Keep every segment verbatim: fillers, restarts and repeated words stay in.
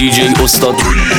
دیجی استاد.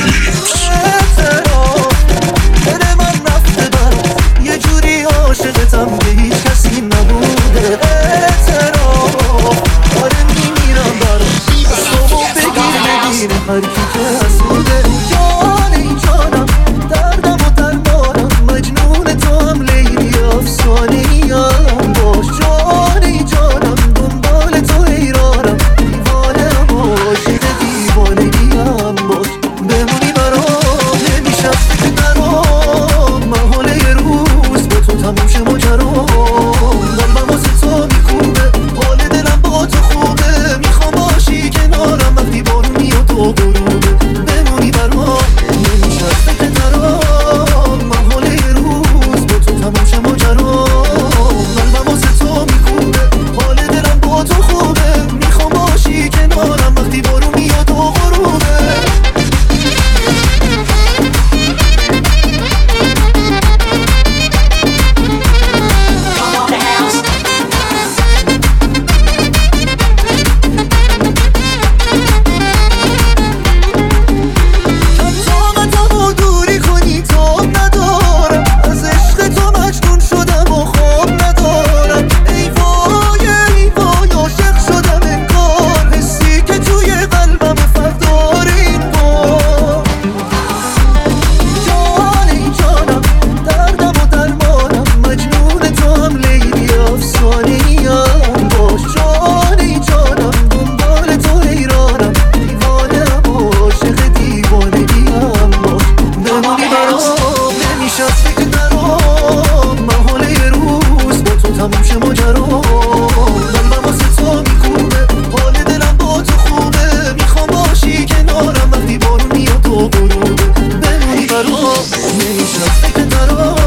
دل من رفته برام یه جوری عاشقتم که هیچ کسی نبوده. اعتراف آره میمیرم برام دستامو بگیر بگیر هر کی که حسوده. جان ای جانم دردم و درمانم مجنون تو هم لیلی افسانه‌ایم باش. جان ای جانم دنبال تو حیرانم دیوانه‌ام عاشق دیوانگیم باش. بمونی برام نمیشه فکر درام محاله یه روز با تو تموم شه ماجرام. قلبم واسه تو میکوبه حال دلم با تو خوبه. میخوام باشی کنارم وقتی بارون میاد و غروبه. بمونی برام نمیشه فکر درام محاله یه روز با تو تموم شه ماجرام. قلبم واسه تو میکوبه حال دلم با تو خوبه. میخوام باشی کنارم وقتی بارون میاد و غروبه. تموم شه ماجرام. قلبم واسه تو میکوبه حال دلم با تو خوبه. میخوام باشی کنارم وقتی بارون میاد و غروبه. بمونی برام نمیشه فکر درام